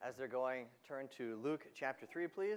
As they're going, turn to Luke chapter 3, please.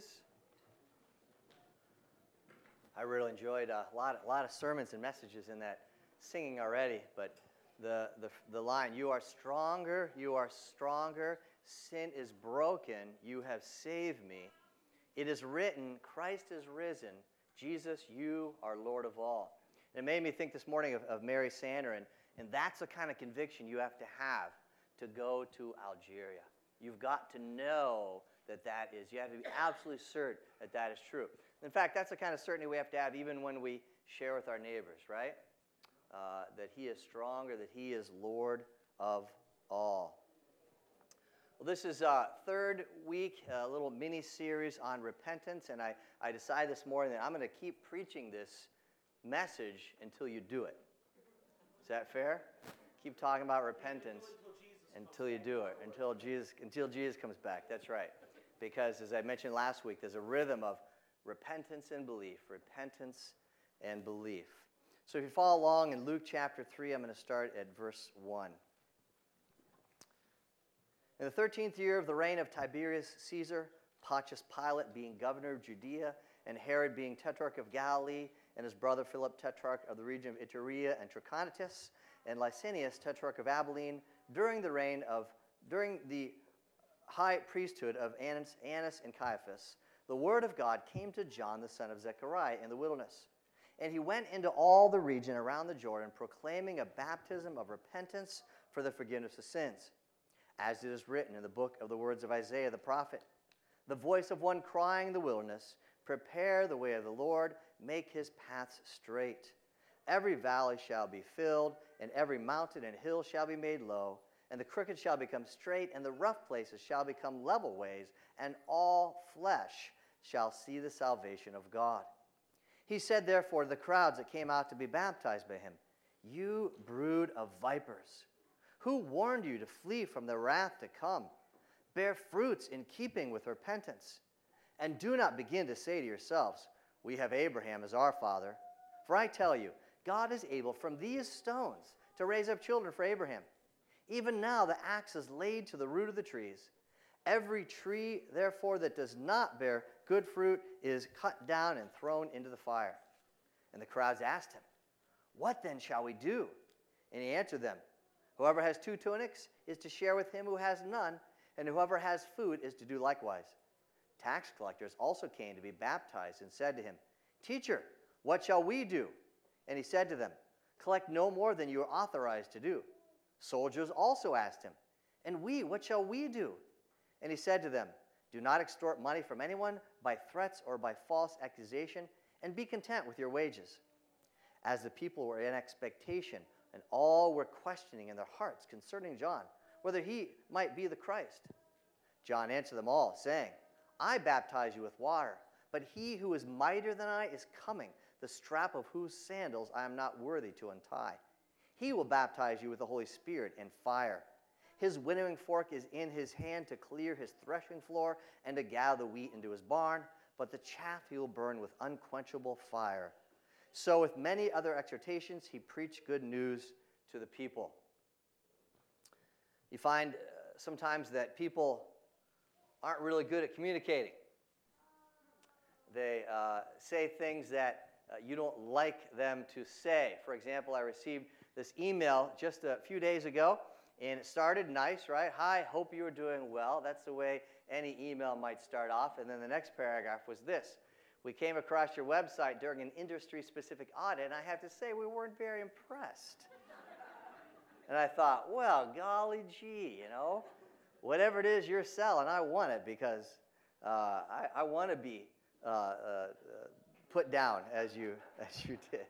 I really enjoyed a lot of sermons and messages in that singing already, but the line, you are stronger, sin is broken, you have saved me. It is written, Christ is risen, Jesus, you are Lord of all. And it made me think this morning of Mary Sander, and that's the kind of conviction you have to go to Algeria. You've got to know that is. You have to be absolutely certain that is true. In fact, that's the kind of certainty we have to have even when we share with our neighbors, right? That he is stronger, that he is Lord of all. Well, this is third week, a little mini-series on repentance, and I decided this morning that I'm going to keep preaching this message until you do it. Is that fair? Keep talking about repentance until you do it, until Jesus comes back. That's right. Because, as I mentioned last week, there's a rhythm of repentance and belief, repentance and belief. So if you follow along in Luke chapter 3, I'm going to start at verse 1. In the 13th year of the reign of Tiberius Caesar, Pontius Pilate being governor of Judea, and Herod being tetrarch of Galilee, and his brother Philip tetrarch of the region of Iturea and Trachonitis, and Lysanias tetrarch of Abilene, during the high priesthood of Annas and Caiaphas, the word of God came to John, the son of Zechariah, in the wilderness. And he went into all the region around the Jordan, proclaiming a baptism of repentance for the forgiveness of sins, as it is written in the book of the words of Isaiah the prophet. The voice of one crying in the wilderness, prepare the way of the Lord, make his paths straight. Every valley shall be filled, and every mountain and hill shall be made low, and the crooked shall become straight, and the rough places shall become level ways, and all flesh shall see the salvation of God. He said, therefore, to the crowds that came out to be baptized by him, you brood of vipers, who warned you to flee from the wrath to come? Bear fruits in keeping with repentance, and do not begin to say to yourselves, we have Abraham as our father. For I tell you, God is able from these stones to raise up children for Abraham. Even now the axe is laid to the root of the trees. Every tree, therefore, that does not bear good fruit is cut down and thrown into the fire. And the crowds asked him, what then shall we do? And he answered them, whoever has 2 tunics is to share with him who has none, and whoever has food is to do likewise. Tax collectors also came to be baptized and said to him, Teacher, what shall we do? And he said to them, collect no more than you are authorized to do. Soldiers also asked him, and we, what shall we do? And he said to them, do not extort money from anyone by threats or by false accusation, and be content with your wages. As the people were in expectation, and all were questioning in their hearts concerning John, whether he might be the Christ. John answered them all, saying, I baptize you with water, but he who is mightier than I is coming, the strap of whose sandals I am not worthy to untie. He will baptize you with the Holy Spirit and fire. His winnowing fork is in his hand to clear his threshing floor and to gather the wheat into his barn, but the chaff he will burn with unquenchable fire. So with many other exhortations, he preached good news to the people. You find sometimes that people aren't really good at communicating. They say things that you don't like them to say. For example, I received this email just a few days ago, and it started nice, right? Hi, hope you are doing well. That's the way any email might start off. And then the next paragraph was this. We came across your website during an industry-specific audit, and I have to say we weren't very impressed. And I thought, well, golly gee, whatever it is you're selling, I want it because I want to be put down as you did.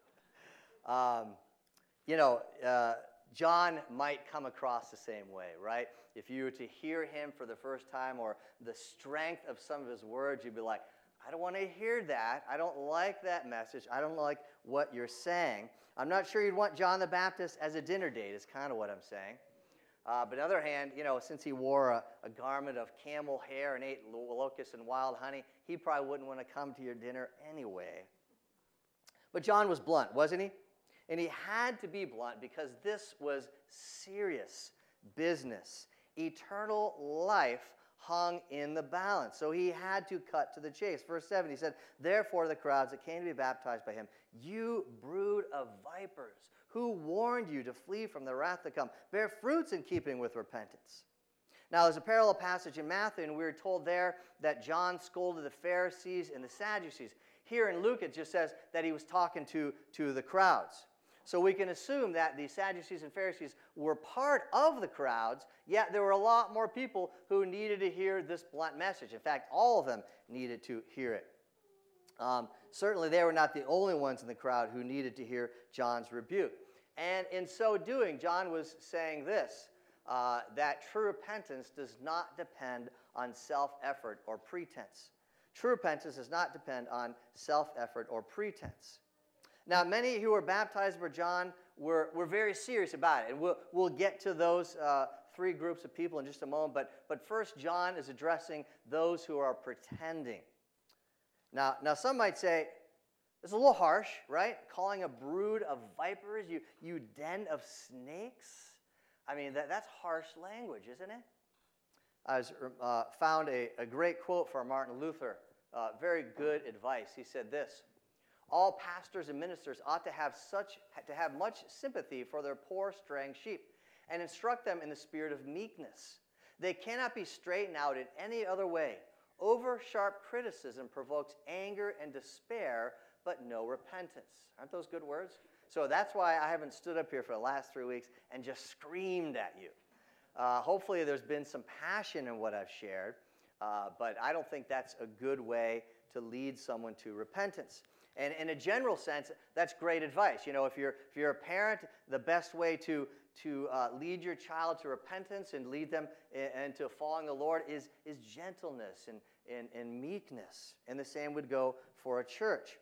John might come across the same way, right? If you were to hear him for the first time or the strength of some of his words, you'd be like, I don't want to hear that. I don't like that message. I don't like what you're saying. I'm not sure you'd want John the Baptist as a dinner date is kind of what I'm saying. But on the other hand, since he wore a garment of camel hair and ate locusts and wild honey, he probably wouldn't want to come to your dinner anyway. But John was blunt, wasn't he? And he had to be blunt because this was serious business. Eternal life hung in the balance. So he had to cut to the chase. Verse 7, he said, therefore the crowds that came to be baptized by him, you brood of vipers, who warned you to flee from the wrath to come? Bear fruits in keeping with repentance. Now, there's a parallel passage in Matthew, and we were told there that John scolded the Pharisees and the Sadducees. Here in Luke, it just says that he was talking to the crowds. So we can assume that the Sadducees and Pharisees were part of the crowds, yet there were a lot more people who needed to hear this blunt message. In fact, all of them needed to hear it. Certainly, they were not the only ones in the crowd who needed to hear John's rebuke. And in so doing, John was saying this, that true repentance does not depend on self-effort or pretense. True repentance does not depend on self-effort or pretense. Now, many who were baptized by John were very serious about it, and we'll get to those three groups of people in just a moment. But first, John is addressing those who are pretending. Now, some might say, it's a little harsh, right? Calling a brood of vipers, you den of snakes. I mean, that's harsh language, isn't it? I found a great quote from Martin Luther, very good advice. He said this, all pastors and ministers ought to have much sympathy for their poor straying sheep and instruct them in the spirit of meekness. They cannot be straightened out in any other way. Over-sharp criticism provokes anger and despair, but no repentance. Aren't those good words? So that's why I haven't stood up here for the last 3 weeks and just screamed at you. Hopefully there's been some passion in what I've shared, but I don't think that's a good way to lead someone to repentance. And in a general sense, that's great advice. You know, if you're a parent, the best way to lead your child to repentance and lead them into following the Lord is gentleness and meekness. And the same would go for a church.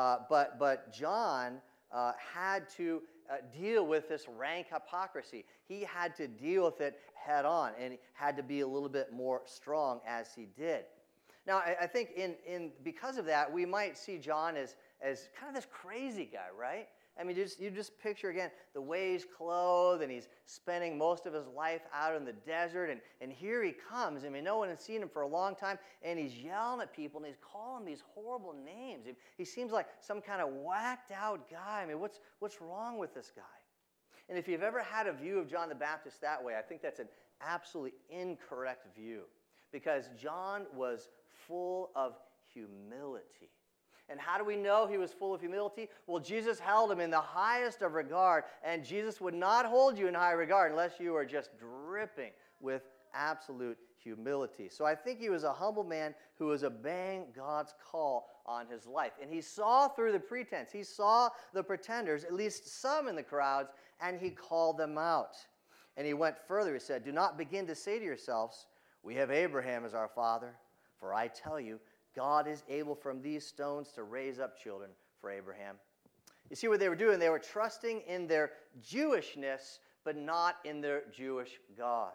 But John had to deal with this rank hypocrisy. He had to deal with it head on, and he had to be a little bit more strong as he did. Now, I think because of that, we might see John as kind of this crazy guy, right? I mean, you just picture, again, the way he's clothed, and he's spending most of his life out in the desert, and here he comes. I mean, no one has seen him for a long time, and he's yelling at people, and he's calling these horrible names. He seems like some kind of whacked-out guy. I mean, what's wrong with this guy? And if you've ever had a view of John the Baptist that way, I think that's an absolutely incorrect view, because John was full of humility. And how do we know he was full of humility? Well, Jesus held him in the highest of regard, and Jesus would not hold you in high regard unless you are just dripping with absolute humility. So I think he was a humble man who was obeying God's call on his life. And he saw through the pretense. He saw the pretenders, at least some in the crowds, and he called them out. And he went further. He said, do not begin to say to yourselves, we have Abraham as our father. For I tell you, God is able from these stones to raise up children for Abraham. You see what they were doing? They were trusting in their Jewishness, but not in their Jewish God.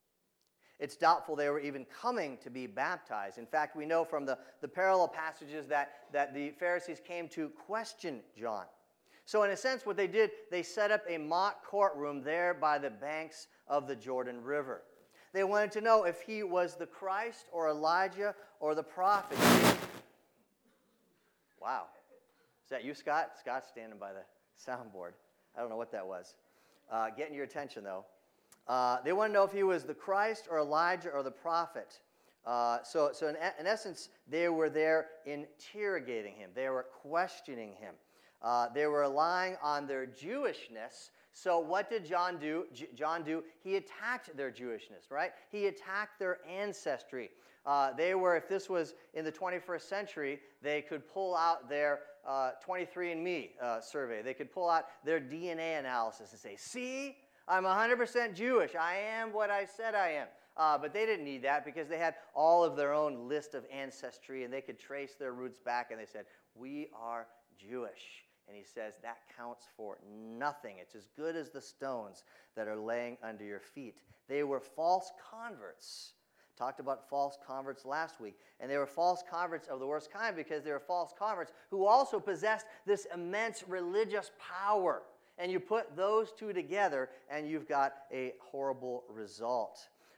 It's doubtful they were even coming to be baptized. In fact, we know from the parallel passages that the Pharisees came to question John. So in a sense, what they did, they set up a mock courtroom there by the banks of the Jordan River. They wanted to know if he was the Christ or Elijah or the prophet. Wow. Is that you, Scott? Scott's standing by the soundboard. I don't know what that was. Getting your attention, though. They wanted to know if he was the Christ or Elijah or the prophet. So in essence, they were there interrogating him. They were questioning him. They were relying on their Jewishness. So what did John do? He attacked their Jewishness, right? He attacked their ancestry. They were, if this was in the 21st century, they could pull out their 23andMe survey. They could pull out their DNA analysis and say, see, I'm 100% Jewish. I am what I said I am. But they didn't need that because they had all of their own list of ancestry, and they could trace their roots back, and they said, we are Jewish. And he says that counts for nothing. It's as good as the stones that are laying under your feet. They were false converts. Talked about false converts last week. And they were false converts of the worst kind because they were false converts who also possessed this immense religious power. And you put those two together and you've got a horrible result.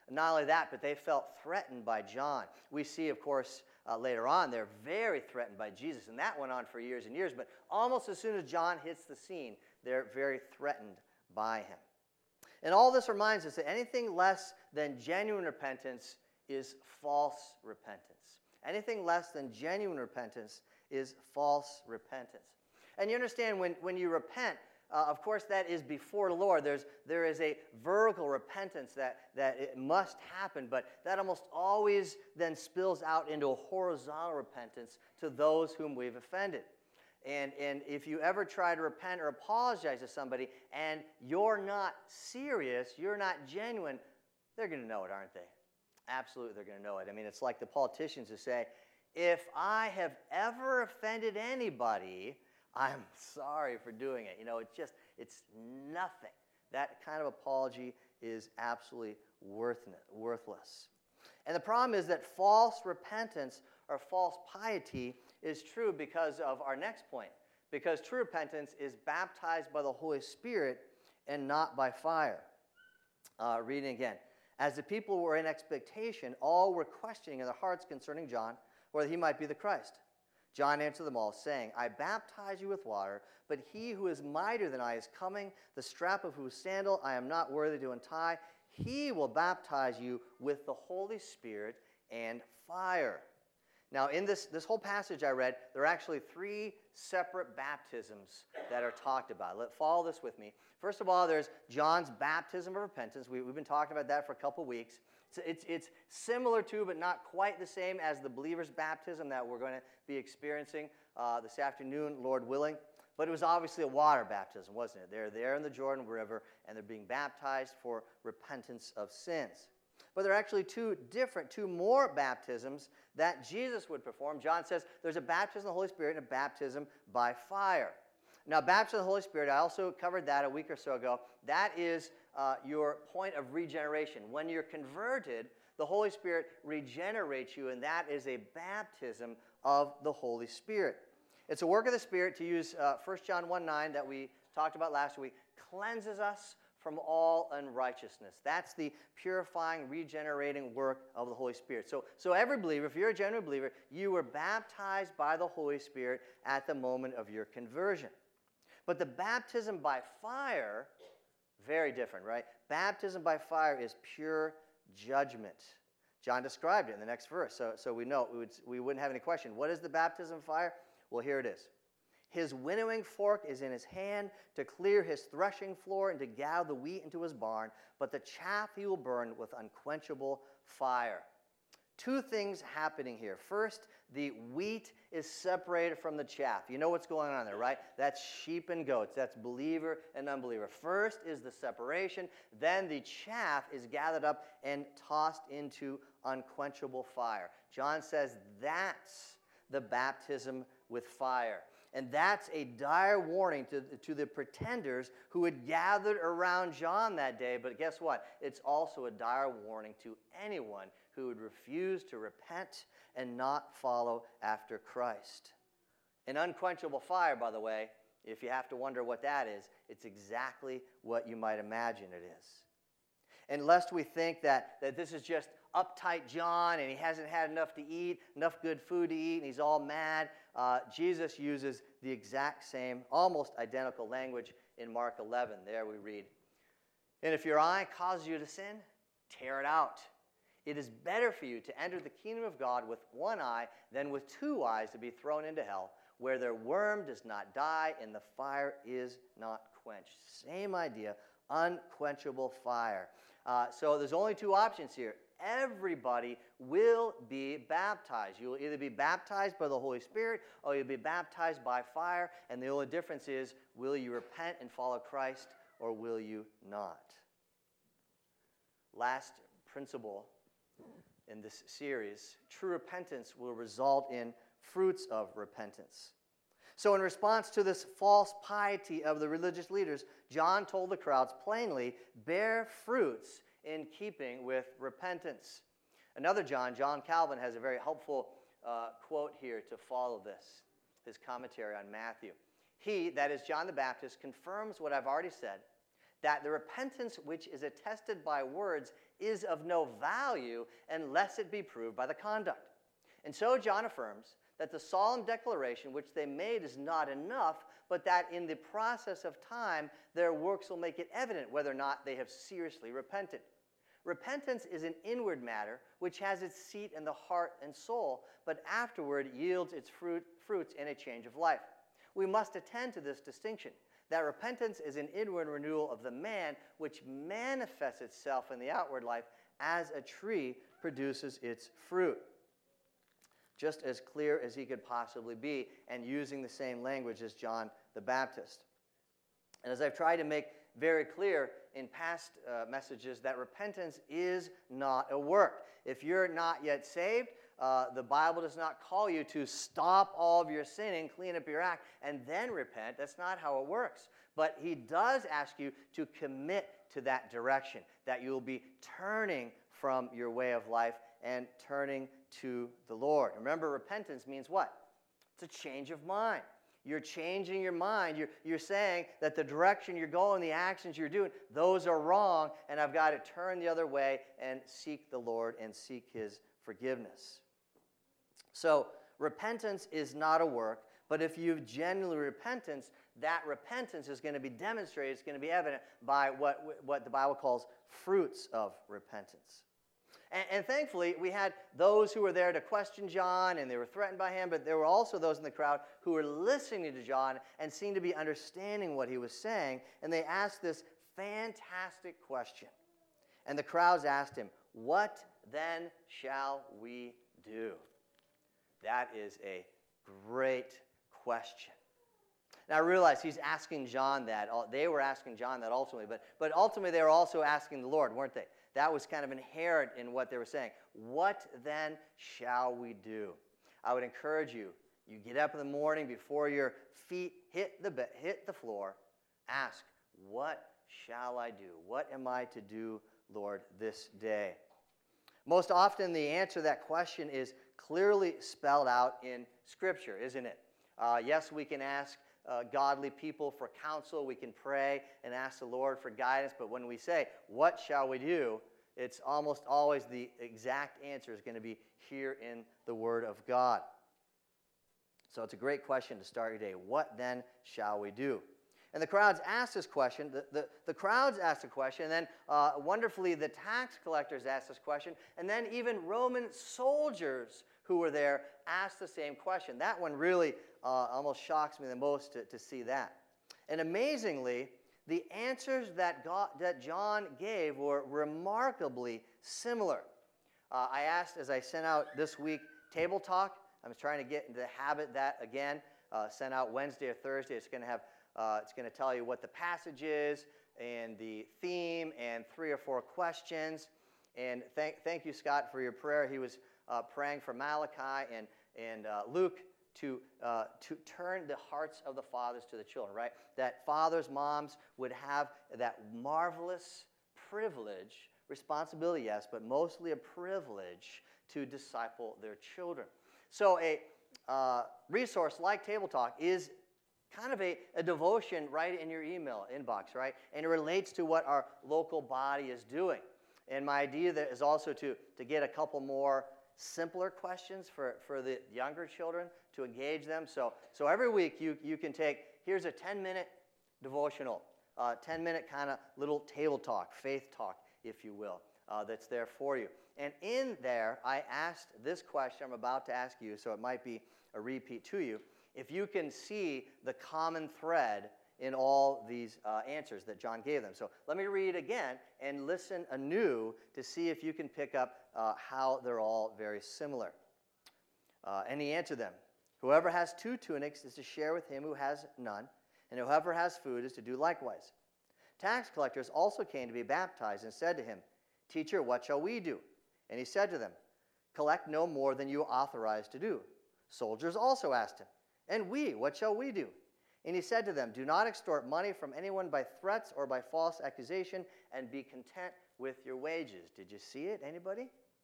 Not only that, but they felt threatened by John. We see, of course, later on, they're very threatened by Jesus, and that went on for years and years, but almost as soon as John hits the scene, they're very threatened by him. And all this reminds us that anything less than genuine repentance is false repentance. Anything less than genuine repentance is false repentance. And you understand, when you repent, of course, that is before the Lord. There is a vertical repentance that it must happen, but that almost always then spills out into a horizontal repentance to those whom we've offended. And if you ever try to repent or apologize to somebody and you're not serious, you're not genuine, they're going to know it, aren't they? Absolutely, they're going to know it. I mean, it's like the politicians who say, if I have ever offended anybody, I'm sorry for doing it. You know, it's nothing. That kind of apology is absolutely worthless. And the problem is that false repentance or false piety is true because of our next point. Because true repentance is baptized by the Holy Spirit and not by fire. Reading again. As the people were in expectation, all were questioning in their hearts concerning John, whether he might be the Christ. John answered them all, saying, I baptize you with water, but he who is mightier than I is coming, the strap of whose sandal I am not worthy to untie. He will baptize you with the Holy Spirit and fire. Now, in this whole passage I read, there are actually 3 separate baptisms that are talked about. Follow this with me. First of all, there's John's baptism of repentance. We've been talking about that for a couple weeks. It's similar to, but not quite the same as the believer's baptism that we're going to be experiencing this afternoon, Lord willing. But it was obviously a water baptism, wasn't it? They're there in the Jordan River, and they're being baptized for repentance of sins. But there are actually 2 more baptisms that Jesus would perform. John says there's a baptism of the Holy Spirit and a baptism by fire. Now, baptism of the Holy Spirit, I also covered that a week or so ago. That is your point of regeneration. When you're converted, the Holy Spirit regenerates you, and that is a baptism of the Holy Spirit. It's a work of the Spirit, to use 1 John 1:9 that we talked about last week, cleanses us from all unrighteousness. That's the purifying, regenerating work of the Holy Spirit. So every believer, if you're a genuine believer, you were baptized by the Holy Spirit at the moment of your conversion. But the baptism by fire, very different, right? Baptism by fire is pure judgment. John described it in the next verse, so we know, we wouldn't have any question. What is the baptism of fire? Well, here it is. His winnowing fork is in his hand to clear his threshing floor and to gather the wheat into his barn, but the chaff he will burn with unquenchable fire. 2 things happening here. First, the wheat is separated from the chaff. You know what's going on there, right? That's sheep and goats. That's believer and unbeliever. First is the separation. Then the chaff is gathered up and tossed into unquenchable fire. John says that's the baptism with fire. And that's a dire warning to the pretenders who had gathered around John that day. But guess what? It's also a dire warning to anyone who would refuse to repent and not follow after Christ. An unquenchable fire, by the way, if you have to wonder what that is, it's exactly what you might imagine it is. And lest we think that this is just uptight John and he hasn't had enough to eat, enough good food to eat, and he's all mad, Jesus uses the exact same, almost identical language in Mark 11. There we read, and if your eye causes you to sin, tear it out. It is better for you to enter the kingdom of God with one eye than with 2 eyes to be thrown into hell, where their worm does not die and the fire is not quenched. Same idea, unquenchable fire. So there's only 2 options here. Everybody will be baptized. You will either be baptized by the Holy Spirit or you'll be baptized by fire. And the only difference is, will you repent and follow Christ or will you not? Last principle in this series, true repentance will result in fruits of repentance. So in response to this false piety of the religious leaders, John told the crowds plainly, bear fruits in keeping with repentance. Another John Calvin, has a very helpful quote here to follow this, his commentary on Matthew. He, that is John the Baptist, confirms what I've already said, that the repentance which is attested by words is of no value unless it be proved by the conduct. And so John affirms that the solemn declaration which they made is not enough, but that in the process of time, their works will make it evident whether or not they have seriously repented. Repentance is an inward matter which has its seat in the heart and soul, but afterward yields its fruits in a change of life. We must attend to this distinction, that repentance is an inward renewal of the man which manifests itself in the outward life as a tree produces its fruit. Just as clear as he could possibly be, and using the same language as John the Baptist. And as I've tried to make very clear in past messages, that repentance is not a work. If you're not yet saved, the Bible does not call you to stop all of your sinning, clean up your act, and then repent. That's not how it works. But he does ask you to commit to that direction, that you will be turning from your way of life and turning to the Lord. Remember, repentance means what? It's a change of mind. You're changing your mind. You're saying that the direction you're going, the actions you're doing, those are wrong, and I've got to turn the other way and seek the Lord and seek his forgiveness. So repentance is not a work, but if you've genuinely repentance, that repentance is going to be demonstrated, it's going to be evident by what the Bible calls fruits of repentance. And thankfully, we had those who were there to question John, and they were threatened by him, but there were also those in the crowd who were listening to John and seemed to be understanding what he was saying, and they asked this fantastic question. And the crowds asked him, "What then shall we do?" That is a great question. Now, I realize he's asking John that. They were asking John that ultimately, but ultimately they were also asking the Lord, weren't they? That was kind of inherent in what they were saying. What then shall we do? I would encourage you, you get up in the morning before your feet hit the floor, ask, what shall I do? What am I to do, Lord, this day? Most often the answer to that question is clearly spelled out in Scripture, isn't it? Yes, we can ask godly people for counsel. We can pray and ask the Lord for guidance. But when we say, what shall we do? It's almost always the exact answer is going to be here in the Word of God. So it's a great question to start your day. What then shall we do? And the crowds asked this question. The crowds asked the question, and then wonderfully the tax collectors asked this question, and then even Roman soldiers who were there asked the same question. That one really almost shocks me the most to see that. And amazingly, the answers that John gave were remarkably similar. I asked, as I sent out this week, Table Talk. I'm trying to get into the habit that again. Sent out Wednesday or Thursday. It's going to tell you what the passage is and the theme and 3 or 4 questions. And thank you, Scott, for your prayer. He was praying for Malachi and Luke to turn the hearts of the fathers to the children, right? That fathers, moms would have that marvelous privilege, responsibility, yes, but mostly a privilege to disciple their children. So a resource like Table Talk is kind of a devotion right in your email inbox, right? And it relates to what our local body is doing. And my idea there is also to get a couple more simpler questions for the younger children to engage them. So every week you can take, here's a 10-minute devotional, 10-minute kind of little table talk, faith talk, if you will, that's there for you. And in there, I asked this question I'm about to ask you, so it might be a repeat to you. If you can see the common thread in all these answers that John gave them. So let me read again and listen anew to see if you can pick up how they're all very similar. And he answered them, "Whoever has 2 tunics is to share with him who has none, and whoever has food is to do likewise." Tax collectors also came to be baptized and said to him, "Teacher, what shall we do?" And he said to them, "Collect no more than you are authorized to do." Soldiers also asked him, "And we, what shall we do?" And he said to them, "Do not extort money from anyone by threats or by false accusation, and be content with your wages." Did you see it, anybody?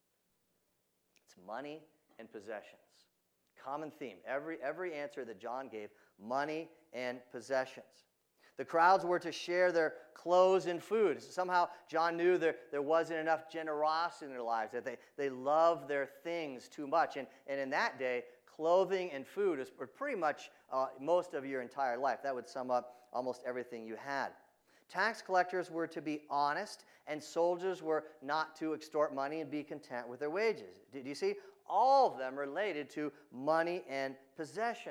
It's money and possessions. Common theme. Every answer that John gave, money and possessions. The crowds were to share their clothes and food. Somehow, John knew there wasn't enough generosity in their lives, that they loved their things too much. And in that day, clothing and food were pretty much most of your entire life. That would sum up almost everything you had. Tax collectors were to be honest, and soldiers were not to extort money and be content with their wages. Do you see? All of them related to money and possessions.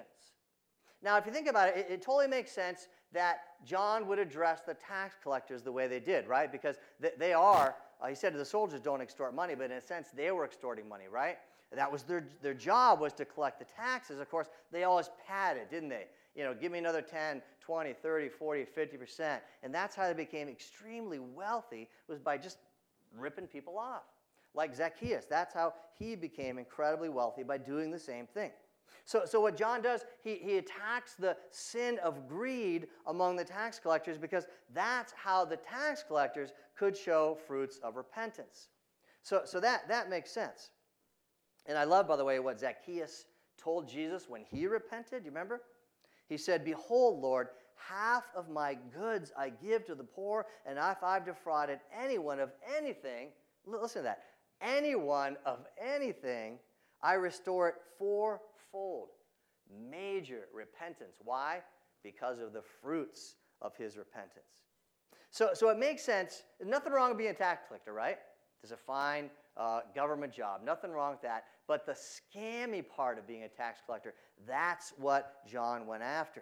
Now, if you think about it, it totally makes sense that John would address the tax collectors the way they did, right? Because they are, he said to the soldiers, don't extort money, but in a sense, they were extorting money, right? That was their job, was to collect the taxes. Of course, they always padded, didn't they? You know, give me another 10, 20, 30, 40, 50%. And that's how they became extremely wealthy, was by just ripping people off. Like Zacchaeus, that's how he became incredibly wealthy, by doing the same thing. So what John does, he attacks the sin of greed among the tax collectors, because that's how the tax collectors could show fruits of repentance. So that makes sense. And I love, by the way, what Zacchaeus told Jesus when he repented. You remember? He said, "Behold, Lord, half of my goods I give to the poor, and if I've defrauded anyone of anything," listen to that, "anyone of anything, I restore it fourfold." Major repentance. Why? Because of the fruits of his repentance. So it makes sense. There's nothing wrong with being a tax collector, right? There's a fine government job. Nothing wrong with that. But the scammy part of being a tax collector, that's what John went after.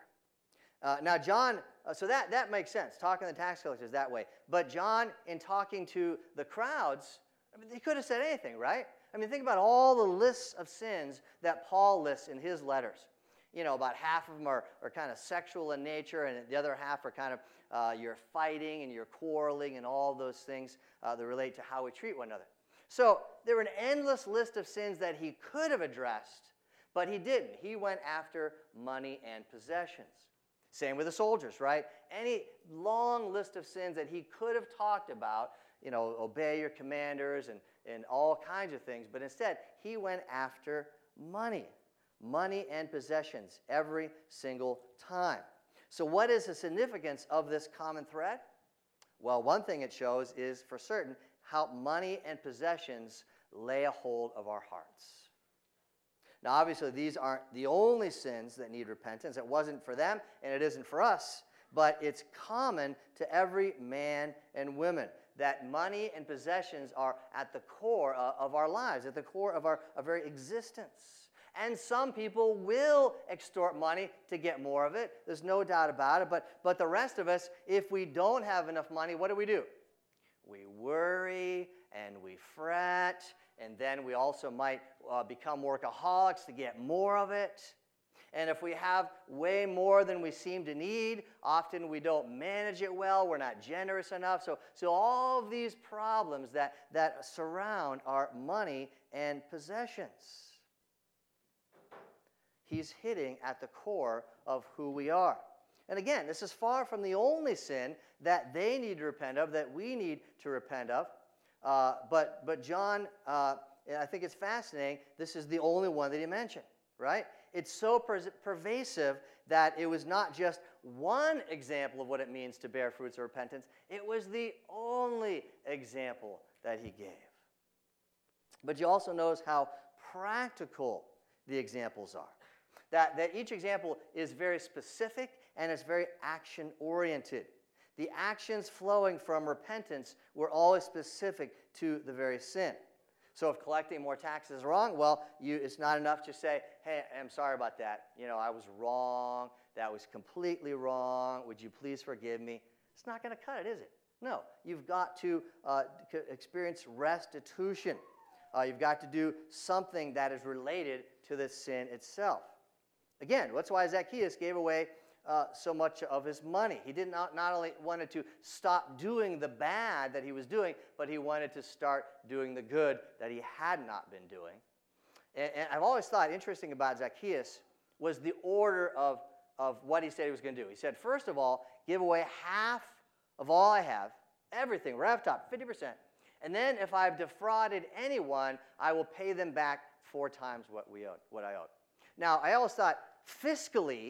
Now, John, so that makes sense, talking to the tax collectors that way. But John, in talking to the crowds, I mean, he could have said anything, right? I mean, think about all the lists of sins that Paul lists in his letters. You know, about half of them are kind of sexual in nature, and the other half are kind of you're fighting and you're quarreling and all those things that relate to how we treat one another. So there were an endless list of sins that he could have addressed, but he didn't. He went after money and possessions. Same with the soldiers, right? Any long list of sins that he could have talked about, you know, obey your commanders and all kinds of things, but instead he went after money and possessions every single time. So what is the significance of this common thread? Well, one thing it shows is, for certain, how money and possessions lay a hold of our hearts. Now, obviously, these aren't the only sins that need repentance. It wasn't for them, and it isn't for us, but it's common to every man and woman that money and possessions are at the core of our lives, at the core of our very existence. And some people will extort money to get more of it. There's no doubt about it. But the rest of us, if we don't have enough money, what do? We worry and we fret, and then we also might become workaholics to get more of it. And if we have way more than we seem to need, often we don't manage it well, we're not generous enough. So all of these problems that surround our money and possessions. He's hitting at the core of who we are. And again, this is far from the only sin that they need to repent of, that we need to repent of. But John, I think it's fascinating, this is the only one that he mentioned, right? It's so pervasive that it was not just one example of what it means to bear fruits of repentance. It was the only example that he gave. But you also notice how practical the examples are. That each example is very specific and it's very action-oriented. The actions flowing from repentance were always specific to the very sin. So if collecting more taxes is wrong, well, it's not enough to say, "Hey, I'm sorry about that. You know, I was wrong. That was completely wrong. Would you please forgive me?" It's not going to cut it, is it? No. You've got to experience restitution. You've got to do something that is related to the sin itself. Again, that's why Zacchaeus gave away so much of his money. He did not only wanted to stop doing the bad that he was doing, but he wanted to start doing the good that he had not been doing. And I've always thought interesting about Zacchaeus was the order of what he said he was going to do. He said, first of all, give away half of all I have, everything, right off top, 50%. And then if I've defrauded anyone, I will pay them back 4 times what I owed. Now, I always thought fiscally,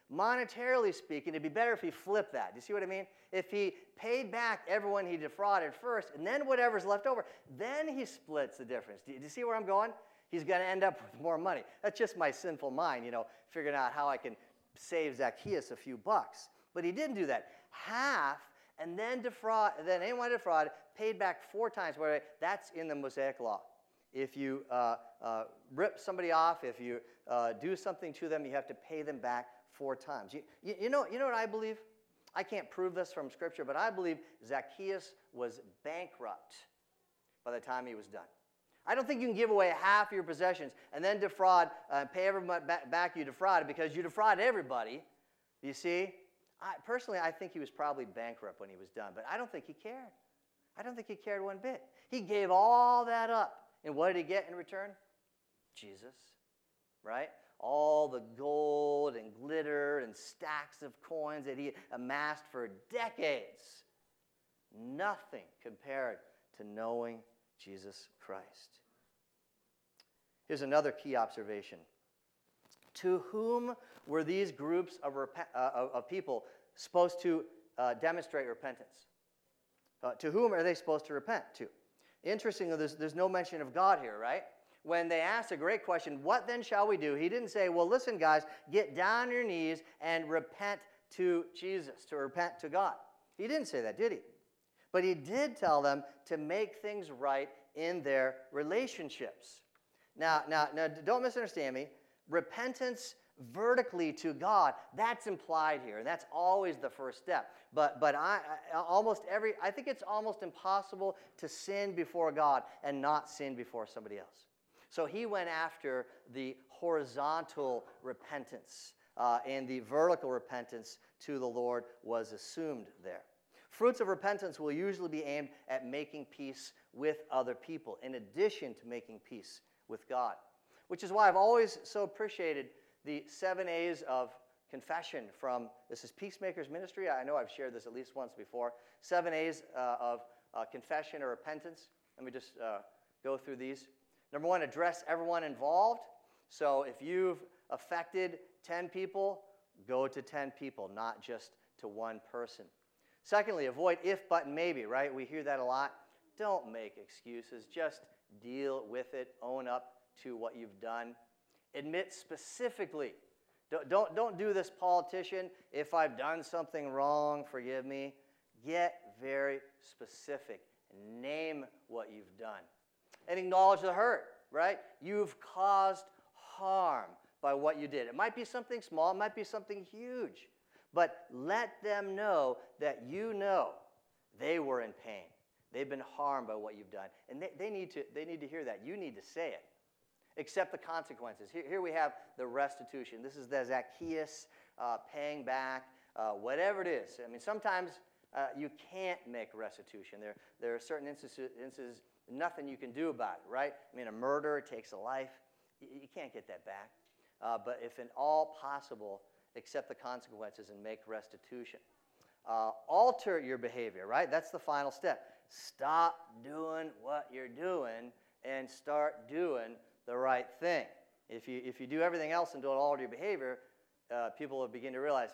Monetarily speaking, it'd be better if he flipped that. Do you see what I mean? If he paid back everyone he defrauded first, and then whatever's left over, then he splits the difference. Do you see where I'm going? He's going to end up with more money. That's just my sinful mind, figuring out how I can save Zacchaeus a few bucks. But he didn't do that. Half, and then anyone defrauded, paid back 4 times. That's in the Mosaic Law. If you rip somebody off, if you do something to them, you have to pay them back 4 times. You know what I believe? I can't prove this from Scripture, but I believe Zacchaeus was bankrupt by the time he was done. I don't think you can give away half of your possessions and then defraud, pay everyone back you defrauded because you defrauded everybody. You see? Personally, I think he was probably bankrupt when he was done, but I don't think he cared. I don't think he cared one bit. He gave all that up. And what did he get in return? Jesus, right? All the gold and glitter and stacks of coins that he amassed for decades. Nothing compared to knowing Jesus Christ. Here's another key observation. To whom were these groups of people supposed to demonstrate repentance? To whom are they supposed to repent to? Interestingly, there's no mention of God here, right? When they asked a great question, what then shall we do? He didn't say, well, listen, guys, get down on your knees and repent to Jesus, to repent to God. He didn't say that, did he? But he did tell them to make things right in their relationships. Now, don't misunderstand me. Repentance vertically to God, that's implied here, and that's always the first step. But I think it's almost impossible to sin before God and not sin before somebody else. So he went after the horizontal repentance, and the vertical repentance to the Lord was assumed there. Fruits of repentance will usually be aimed at making peace with other people, in addition to making peace with God, which is why I've always so appreciated the 7 A's of confession from, this is Peacemakers Ministry. I know I've shared this at least once before. 7 A's of confession or repentance. Let me just go through these. Number 1, address everyone involved. So if you've affected 10 people, go to 10 people, not just to one person. Secondly, avoid if, but, and maybe, right? We hear that a lot. Don't make excuses. Just deal with it. Own up to what you've done. Admit specifically. Don't do this politician, if I've done something wrong, forgive me. Get very specific. Name what you've done. And acknowledge the hurt, right? You've caused harm by what you did. It might be something small, it might be something huge. But let them know that you know they were in pain. They've been harmed by what you've done. And they need to hear that. You need to say it. Accept the consequences. Here we have the restitution. This is the Zacchaeus paying back, whatever it is. I mean, sometimes you can't make restitution. There are certain instances, nothing you can do about it, right? I mean, a murder takes a life. You can't get that back. But if at all possible, accept the consequences and make restitution. Alter your behavior, right? That's the final step. Stop doing what you're doing and start doing the right thing. If you do everything else and don't alter your behavior, people will begin to realize,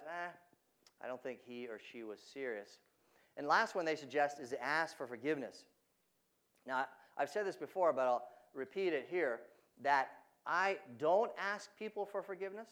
I don't think he or she was serious. And last one they suggest is to ask for forgiveness. Now, I've said this before, but I'll repeat it here, that I don't ask people for forgiveness.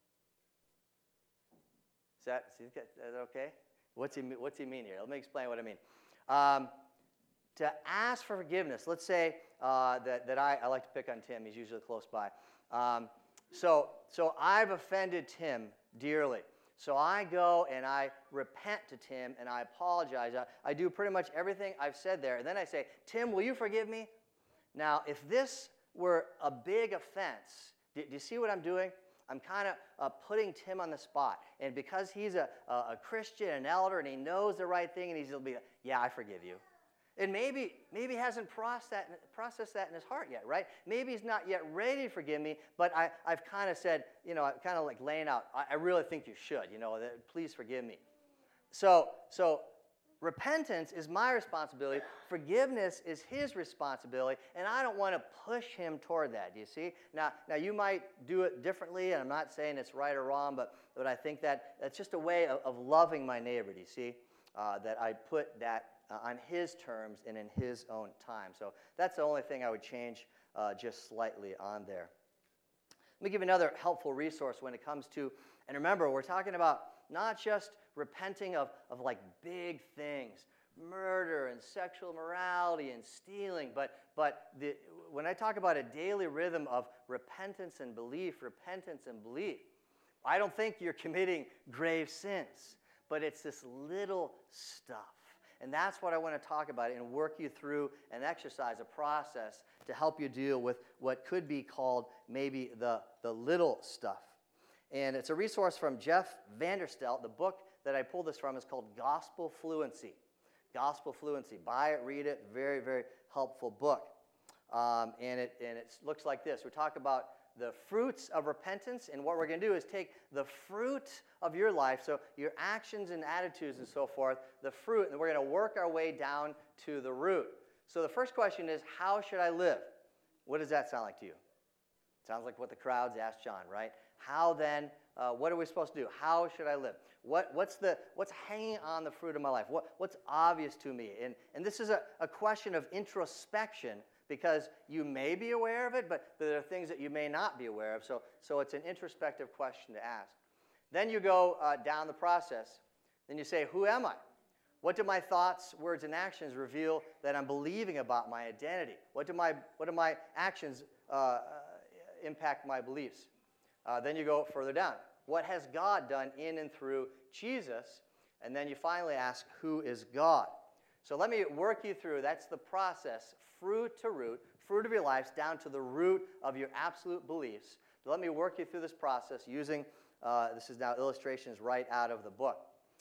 Is that okay? What's he mean here? Let me explain what I mean. To ask for forgiveness, let's say that I like to pick on Tim. He's usually close by. So I've offended Tim dearly. So I go and I repent to Tim and I apologize. I do pretty much everything I've said there. And then I say, Tim, will you forgive me? Now, if this were a big offense, do you see what I'm doing? I'm kind of putting Tim on the spot. And because he's a Christian, an elder, and he knows the right thing, and he'll be like, yeah, I forgive you. And maybe he hasn't processed that in his heart yet, right? Maybe he's not yet ready to forgive me, but I've kind of said, kind of like laying out, I really think you should, please forgive me. So repentance is my responsibility. Forgiveness is his responsibility, and I don't want to push him toward that. Do you see? Now you might do it differently, and I'm not saying it's right or wrong, but I think that's just a way of loving my neighbor. Do you see? That I put that on his terms and in his own time. So that's the only thing I would change just slightly on there. Let me give you another helpful resource when it comes to, and remember, we're talking about not just repenting of like big things, murder and sexual immorality and stealing, but when I talk about a daily rhythm of repentance and belief, I don't think you're committing grave sins, but it's this little stuff. And that's what I want to talk about and work you through and exercise a process to help you deal with what could be called maybe the little stuff. And it's a resource from Jeff Vanderstelt. The book that I pulled this from is called Gospel Fluency. Gospel Fluency. Buy it, read it. Very, very helpful book. And it looks like this. We talk about the fruits of repentance, and what we're going to do is take the fruit of your life, so your actions and attitudes and so forth, the fruit, and we're going to work our way down to the root. So the first question is, how should I live? What does that sound like to you? Sounds like what the crowds asked John, right? How then, what are we supposed to do? How should I live? What's hanging on the fruit of my life? What's obvious to me? And this is a question of introspection, because you may be aware of it, but there are things that you may not be aware of. So it's an introspective question to ask. Then you go down the process. Then you say, who am I? What do my thoughts, words, and actions reveal that I'm believing about my identity? What do my actions impact my beliefs? Then you go further down. What has God done in and through Jesus? And then you finally ask, who is God? So let me work you through. That's the process, fruit to root, fruit of your lives, down to the root of your absolute beliefs. So let me work you through this process using, this is now illustrations right out of the book.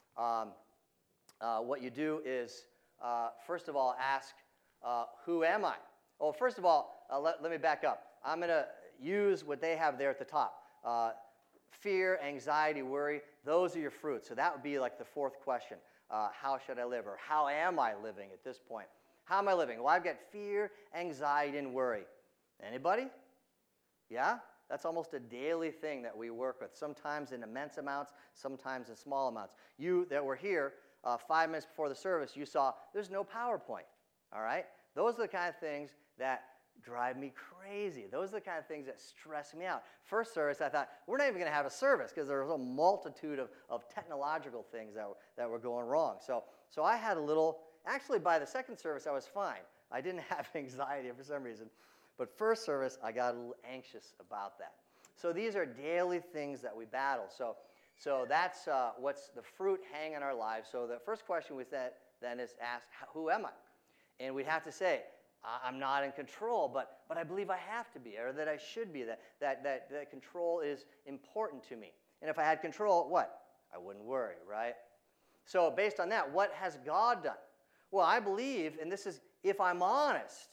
What you do is, first of all, ask, who am I? Well, first of all, let me back up. I'm going to use what they have there at the top. Fear, anxiety, worry, those are your fruits. So that would be like the fourth question. How should I live? Or how am I living at this point? How am I living? Well, I've got fear, anxiety, and worry. Anybody? Yeah? That's almost a daily thing that we work with, sometimes in immense amounts, sometimes in small amounts. You that were here 5 minutes before the service, you saw there's no PowerPoint, all right? Those are the kind of things that drive me crazy. Those are the kind of things that stress me out. First service, I thought, we're not even going to have a service because there was a multitude of technological things that were going wrong. So I had a little, actually by the second service, I was fine. I didn't have anxiety for some reason. But first service, I got a little anxious about that. So these are daily things that we battle. So that's what's the fruit hang in our lives. So the first question we then is asked, who am I? And we'd have to say, I'm not in control, but I believe I have to be, or that I should be, that control is important to me. And if I had control, what? I wouldn't worry, right? So based on that, what has God done? Well, I believe, and this is, if I'm honest,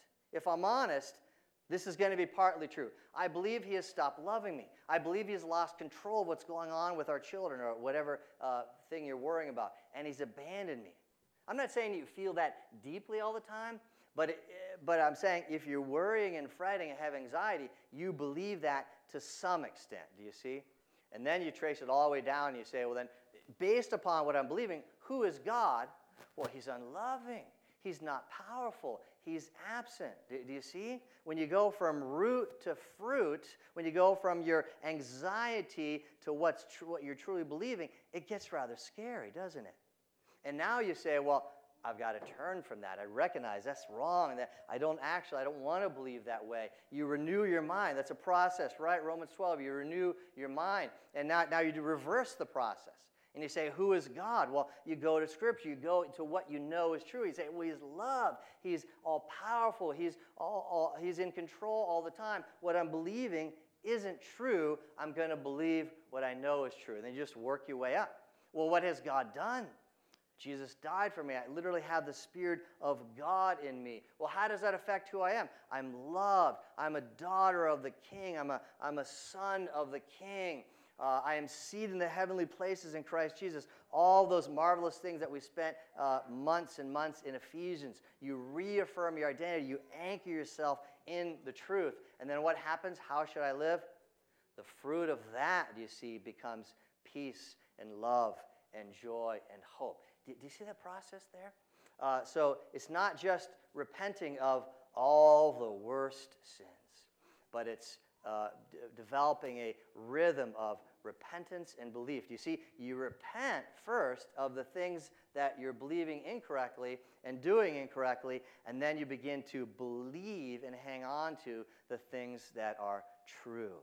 this is going to be partly true. I believe he has stopped loving me. I believe he has lost control of what's going on with our children or whatever thing you're worrying about, and he's abandoned me. I'm not saying you feel that deeply all the time, but I'm saying if you're worrying and fretting and have anxiety, you believe that to some extent. Do you see? And then you trace it all the way down and you say, well then, based upon what I'm believing, who is God? Well, he's unloving. He's not powerful. He's absent. Do you see? When you go from root to fruit, when you go from your anxiety to what you're truly believing, it gets rather scary, doesn't it? And now you say, well, I've got to turn from that. I recognize that's wrong, and that I don't want to believe that way. You renew your mind. That's a process, right? Romans 12, you renew your mind. And now you reverse the process. And you say, who is God? Well, you go to Scripture. You go to what you know is true. You say, well, he's love. He's all-powerful. He's in control all the time. What I'm believing isn't true. I'm going to believe what I know is true. And then you just work your way up. Well, what has God done? Jesus died for me. I literally have the Spirit of God in me. Well, how does that affect who I am? I'm loved. I'm a daughter of the King. I'm a son of the King. I am seated in the heavenly places in Christ Jesus. All those marvelous things that we spent months and months in Ephesians. You reaffirm your identity. You anchor yourself in the truth. And then what happens? How should I live? The fruit of that, you see, becomes peace and love and joy and hope. Do you see the process there? So it's not just repenting of all the worst sins, but it's developing a rhythm of repentance and belief. You see, you repent first of the things that you're believing incorrectly and doing incorrectly, and then you begin to believe and hang on to the things that are true.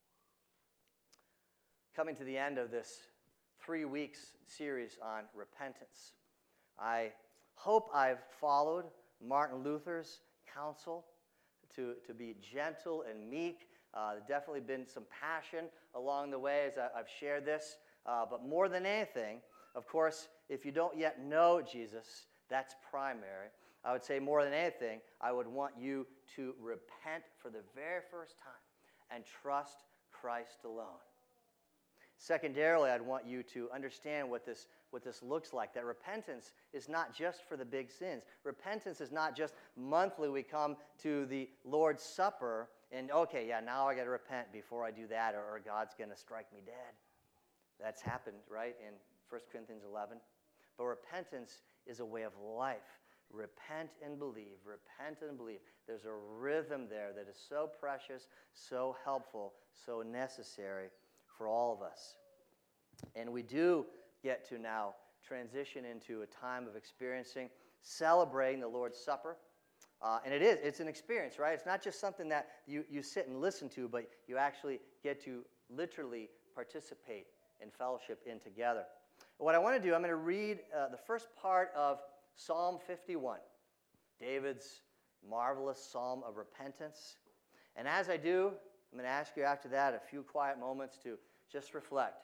Coming to the end of this 3 weeks series on repentance, I hope I've followed Martin Luther's counsel to be gentle and meek. There's definitely been some passion along the way as I've shared this. But more than anything, of course, if you don't yet know Jesus, that's primary. I would say more than anything, I would want you to repent for the very first time and trust Christ alone. Secondarily, I'd want you to understand what this looks like, that repentance is not just for the big sins. Repentance is not just monthly we come to the Lord's Supper and, okay, yeah, now I got to repent before I do that or God's going to strike me dead. That's happened, right, in 1 Corinthians 11. But repentance is a way of life. Repent and believe. Repent and believe. There's a rhythm there that is so precious, so helpful, so necessary for all of us. And we do get to now transition into a time of experiencing, celebrating the Lord's Supper. And it's an experience, right? It's not just something that you sit and listen to, but you actually get to literally participate in fellowship in together. What I want to do, I'm going to read the first part of Psalm 51, David's marvelous psalm of repentance. And as I do, I'm going to ask you after that a few quiet moments to just reflect.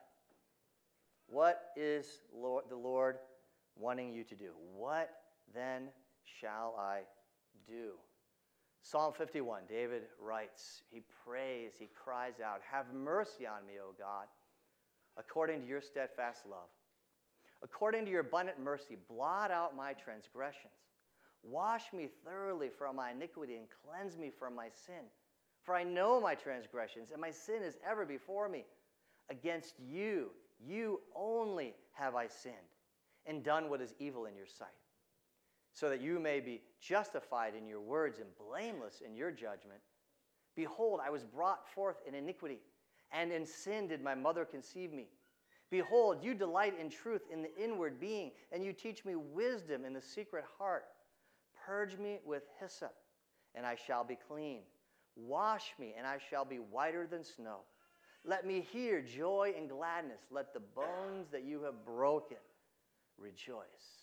What is the Lord wanting you to do? What then shall I do? Psalm 51, David writes, he prays, he cries out, "Have mercy on me, O God, according to your steadfast love. According to your abundant mercy, blot out my transgressions. Wash me thoroughly from my iniquity and cleanse me from my sin. For I know my transgressions, and my sin is ever before me. Against you, you only have I sinned, and done what is evil in your sight, so that you may be justified in your words and blameless in your judgment. Behold, I was brought forth in iniquity, and in sin did my mother conceive me. Behold, you delight in truth in the inward being, and you teach me wisdom in the secret heart. Purge me with hyssop, and I shall be clean. Wash me, and I shall be whiter than snow. Let me hear joy and gladness. Let the bones that you have broken rejoice."